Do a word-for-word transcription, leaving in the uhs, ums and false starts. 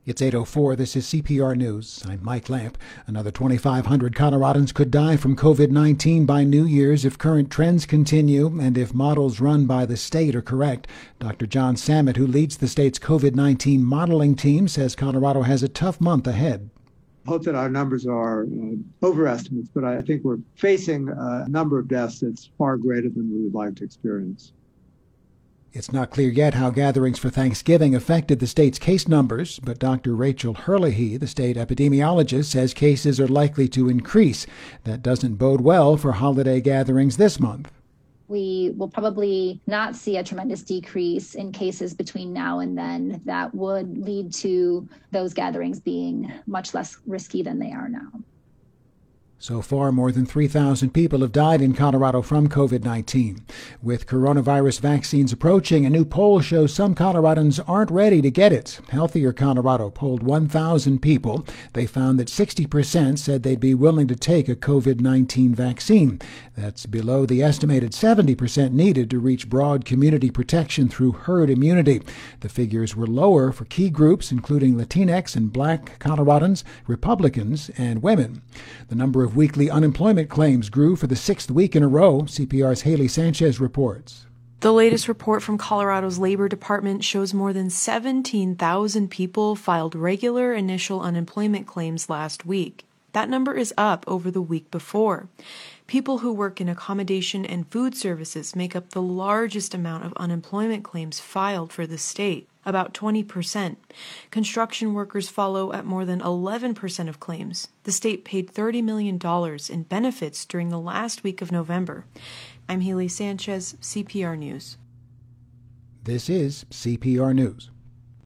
It's eight oh four. This is C P R News. I'm Mike Lamp. Another twenty-five hundred Coloradans could die from covid nineteen by New Year's if current trends continue and if models run by the state are correct. Doctor John Samet, who leads the state's covid nineteen modeling team, says Colorado has a tough month ahead. Hope that our numbers are uh, overestimates, but I think we're facing a number of deaths that's far greater than we would like to experience. It's not clear yet how gatherings for Thanksgiving affected the state's case numbers, but Doctor Rachel Herlihy, the state epidemiologist, says cases are likely to increase. That doesn't bode well for holiday gatherings this month. We will probably not see a tremendous decrease in cases between now and then that would lead to those gatherings being much less risky than they are now. So far, more than three thousand people have died in Colorado from covid nineteen. With coronavirus vaccines approaching, a new poll shows some Coloradans aren't ready to get it. Healthier Colorado polled one thousand people. They found that sixty percent said they'd be willing to take a covid nineteen vaccine. That's below the estimated seventy percent needed to reach broad community protection through herd immunity. The figures were lower for key groups, including Latinx and Black Coloradans, Republicans, and women. The number of weekly unemployment claims grew for the sixth week in a row. C P R's Haley Sanchez reports. The latest report from Colorado's Labor Department shows more than seventeen thousand people filed regular initial unemployment claims last week. That number is up over the week before. People who work in accommodation and food services make up the largest amount of unemployment claims filed for the state, about twenty percent. Construction workers follow at more than eleven percent of claims. The state paid thirty million dollars in benefits during the last week of November. I'm Haley Sanchez, C P R News. This is C P R News.